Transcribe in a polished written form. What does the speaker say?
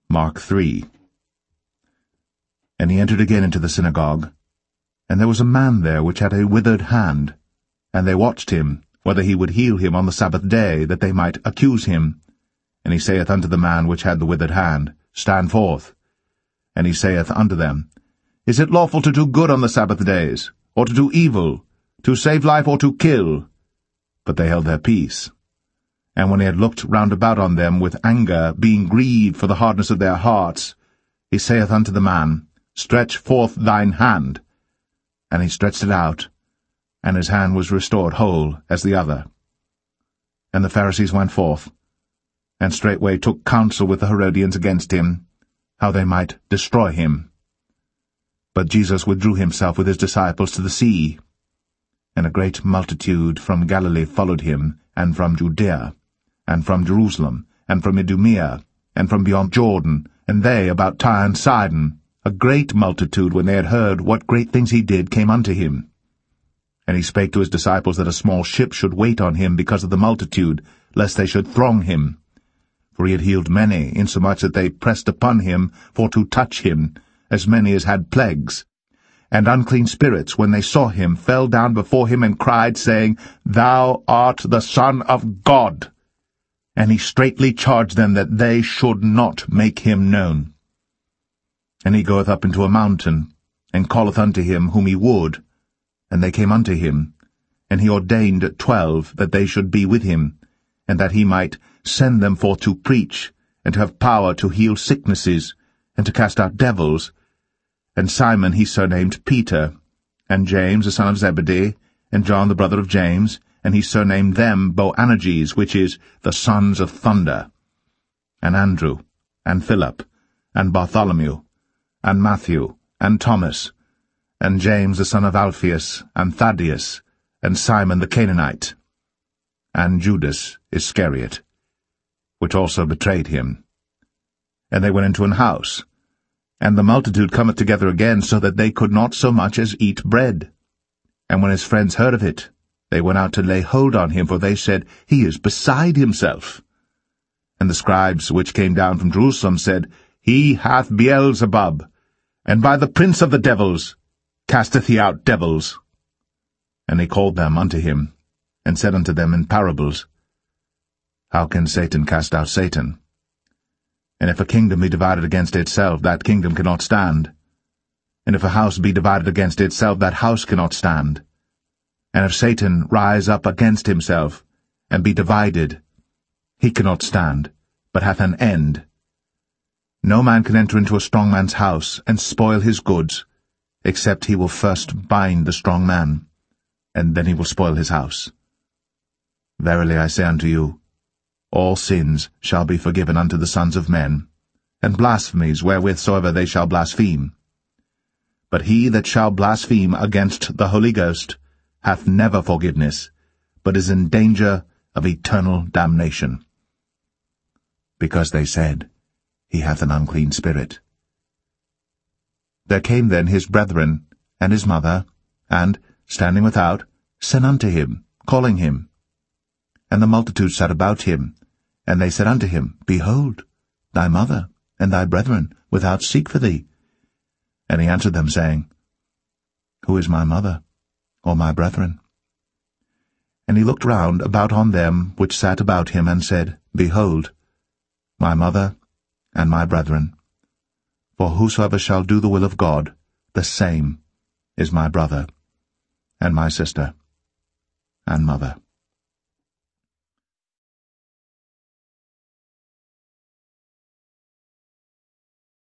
Mark 3. And he entered again into the synagogue, and there was a man there which had a withered hand, and they watched him, whether he would heal him on the Sabbath day, that they might accuse him. And he saith unto the man which had the withered hand, Stand forth. And he saith unto them, Is it lawful to do good on the Sabbath days, or to do evil, to save life, or to kill? But they held their peace. And when he had looked round about on them with anger, being grieved for the hardness of their hearts, he saith unto the man, Stretch forth thine hand. And he stretched it out, and his hand was restored whole as the other. And the Pharisees went forth, and straightway took counsel with the Herodians against him, how they might destroy him. But Jesus withdrew himself with his disciples to the sea. And a great multitude from Galilee followed him, and from Judea, and from Jerusalem, and from Idumea, and from beyond Jordan, and they about Tyre and Sidon. A great multitude, when they had heard what great things he did, came unto him. And he spake to his disciples that a small ship should wait on him because of the multitude, lest they should throng him. For he had healed many, insomuch that they pressed upon him for to touch him, as many as had plagues. And unclean spirits, when they saw him, fell down before him and cried, saying, Thou art the Son of God. And he straitly charged them that they should not make him known. And he goeth up into a mountain, and calleth unto him whom he would. And they came unto him, and he ordained 12 that they should be with him, and that he might send them forth to preach, and to have power to heal sicknesses, and to cast out devils. And Simon he surnamed Peter, and James the son of Zebedee, and John the brother of James, and he surnamed them Boanerges, which is, the sons of thunder, and Andrew, and Philip, and Bartholomew, and Matthew, and Thomas, and James the son of Alphaeus, and Thaddeus, and Simon the Canaanite, and Judas Iscariot, which also betrayed him. And they went into an house, and the multitude cometh together again, so that they could not so much as eat bread. And when his friends heard of it, they went out to lay hold on him, for they said, He is beside himself. And the scribes which came down from Jerusalem said, He hath Beelzebub, and by the prince of the devils casteth he out devils. And he called them unto him, and said unto them in parables, How can Satan cast out Satan? And if a kingdom be divided against itself, that kingdom cannot stand. And if a house be divided against itself, that house cannot stand. And if Satan rise up against himself, and be divided, he cannot stand, but hath an end. No man can enter into a strong man's house, and spoil his goods, except he will first bind the strong man, and then he will spoil his house. Verily I say unto you, all sins shall be forgiven unto the sons of men, and blasphemies wherewith soever they shall blaspheme. But he that shall blaspheme against the Holy Ghost hath never forgiveness, but is in danger of eternal damnation. Because they said, He hath an unclean spirit. There came then his brethren, and his mother, and, standing without, sent unto him, calling him. And the multitude sat about him, and they said unto him, Behold, thy mother and thy brethren without seek for thee. And he answered them, saying, Who is my mother, or my brethren? And he looked round about on them which sat about him, and said, Behold, my mother and my brethren. For whosoever shall do the will of God, the same is my brother, and my sister, and mother.